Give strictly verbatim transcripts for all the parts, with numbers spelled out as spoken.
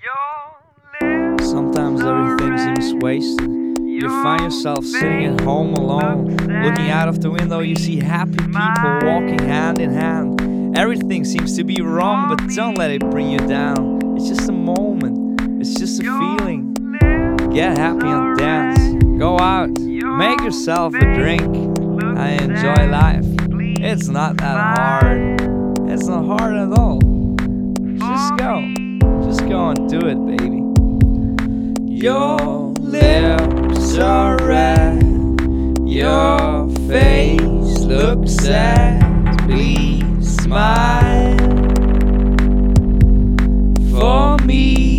Sometimes everything seems wasted. You find yourself sitting at home alone. Looking out of the window, you see happy people walking hand in hand. Everything seems to be wrong, but don't let it bring you down. It's just a moment, it's just a feeling. Get happy and dance. Go out, make yourself a drink. I enjoy life. It's not that hard. It's not hard at all. Just go. Just go and do it, baby. Your lips are red. Your face looks sad. Please smile for me.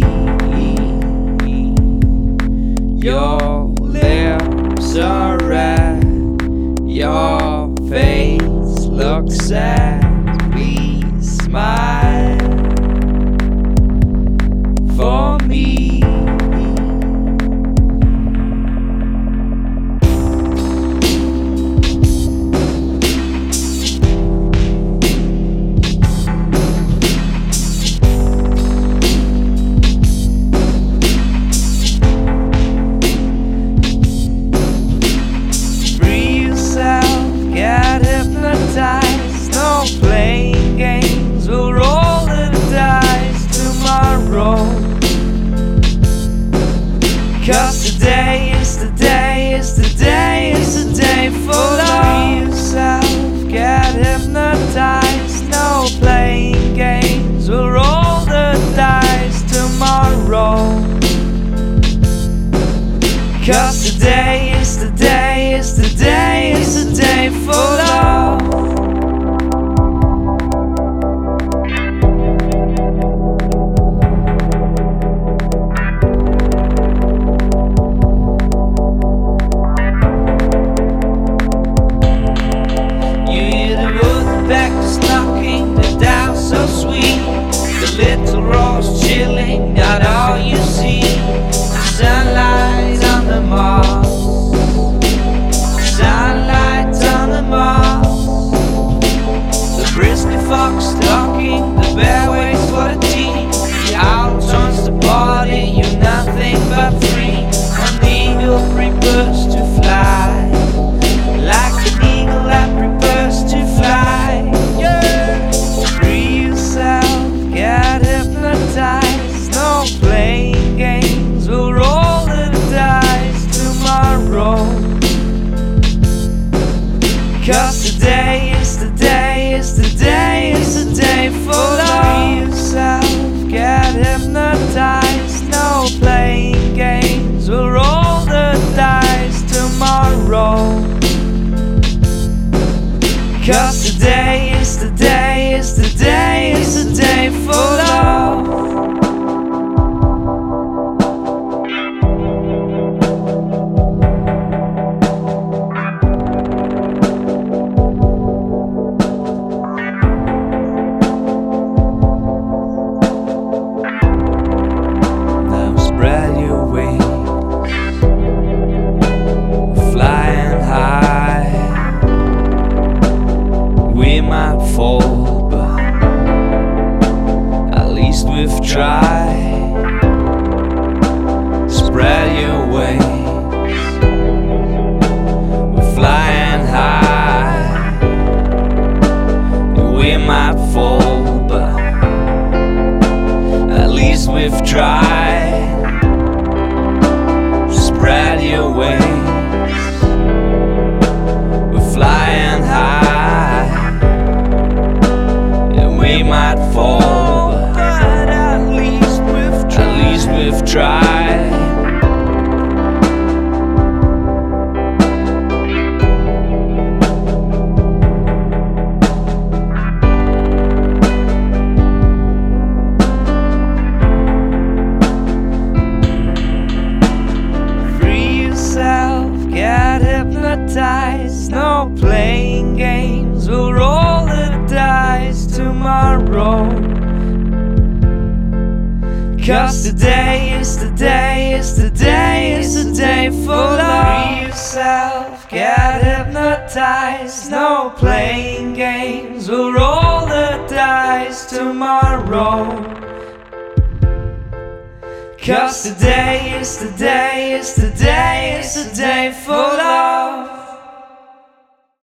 Your lips are red. Your face looks sad. Please smile for me. No playing games, we'll roll the dice tomorrow. Cause today is the day, is the day, is the day for love. Yourself, get hypnotized. No playing games, we'll roll the dice tomorrow. Cause today is the day, is the day, is the day for love. Little rose chilling, not all you see. Sunlight on the moss, sunlight on the moss. The bristly fox stalking, the bear waits for the tea. The owl turns the party, you're nothing but free. An eagle prepares to fly, like an eagle that prepares to fly. Yeah, free yourself. Get hypnotized. No playing games, we'll roll the dice tomorrow. Cause today is the day, is the day, is the day for love. Yourself, get hypnotized. No playing games, we'll roll the dice tomorrow. Cause today is the day, is the day, is the day for love. Now spread your wings, flying high. We might fall, but at least we've tried. Spread your wings, we're flying high. We might fall, but at least we've tried. Spread your wings, we're flying high. We might fall, but at least we've tried. At least we've tried. Free yourself, get hypnotized. No playing games, we'll roll. Tomorrow, cause today is the day, is the day, is the day for love. Free yourself, get hypnotized. No playing games, we'll roll the dice tomorrow. 'Cause today is the day, is the day, is the day for love.